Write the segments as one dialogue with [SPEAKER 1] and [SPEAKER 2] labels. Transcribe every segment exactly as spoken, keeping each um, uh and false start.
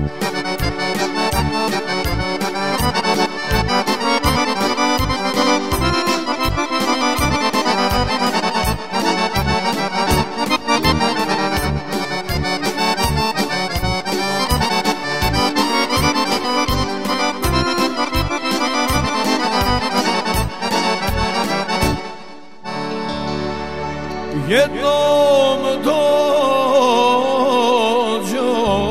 [SPEAKER 1] Jednom dođo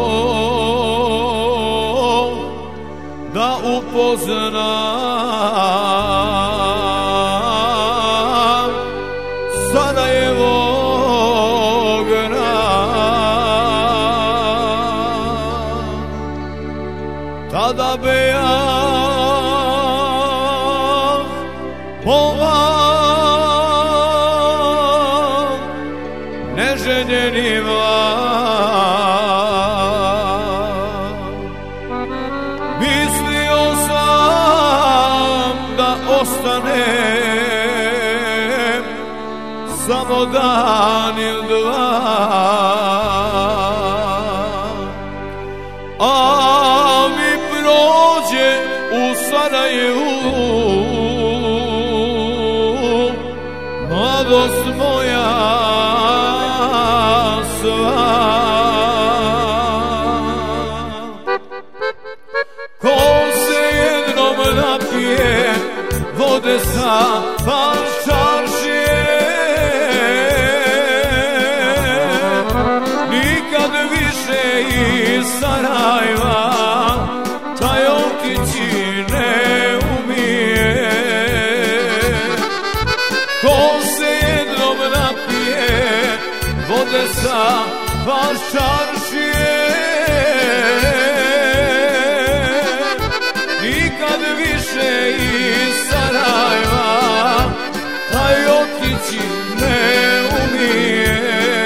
[SPEAKER 1] da upoznam Sarajevo grad, tada be ja neželjeni vlak. Mislio sam da ostanem samo dan ili dva, a mi prođe u Sarajevu mladost moja sva. Ko se jednom napije vode sa čaršije, nikad više iz Sarajeva taj otići ne umije. Ko se jednom napije vode sa čaršije, nikad više iz Sarajeva taj otići ne umije.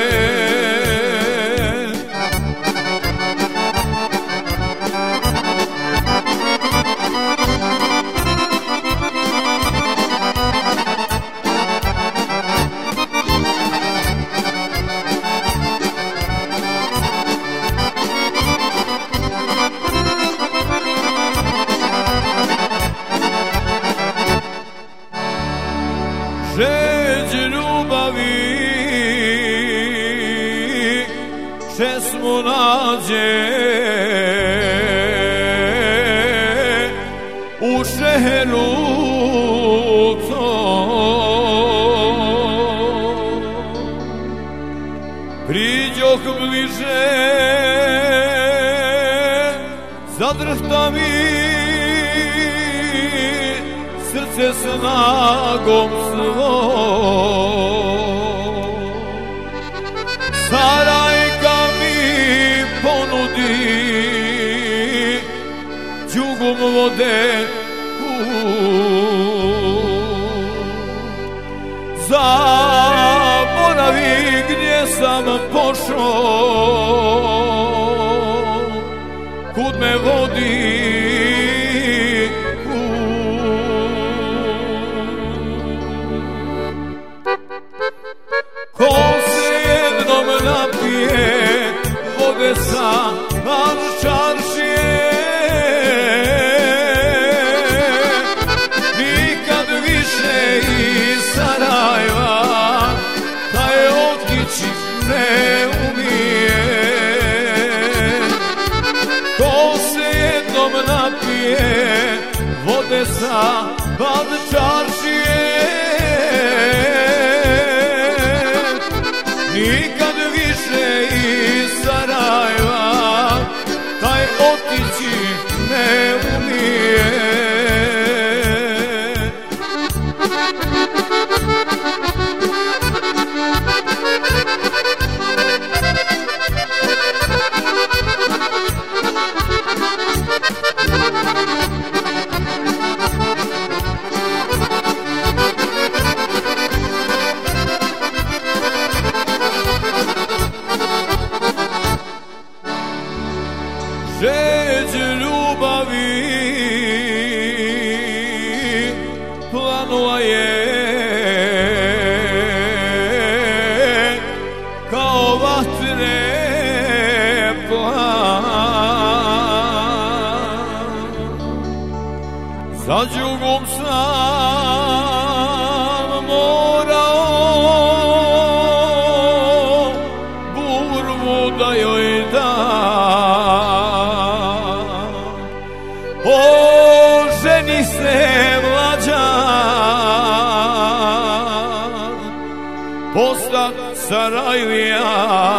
[SPEAKER 1] Žeđ ljubavi česmo nađe u šeheru to. Priđoh bliže, zadrhta mi srce snagom svoj. Sarajka mi ponudi đugom vode zaboravi gdje sam pošao, kud me vodi. Ko se jednom napije vode sa čaršije, nikad više iz Sarajeva taj otići ne umije. Ko se jednom napije vode sa čaršije, nikad više iz Sarajeva taj otići ne umije. Žeđ ljubavi planula je kao vatre plan. nad jugom sam morao burmu da joj dam. O, ženi se mlađan, postat Sarajlija.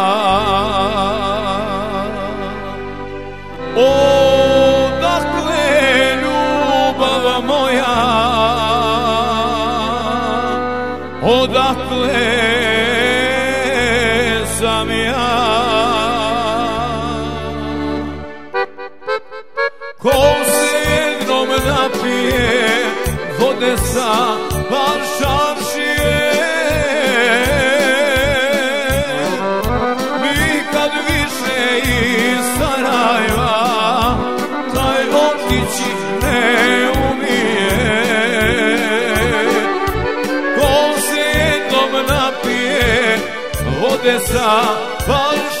[SPEAKER 1] Odakle ljubav moja, odakle sam ja. Ko se jednom napije vode sa Varšavšije, nikad više iz Sarajeva taj otići ne umije. Ko se jednom napije vode sa Varšavšije,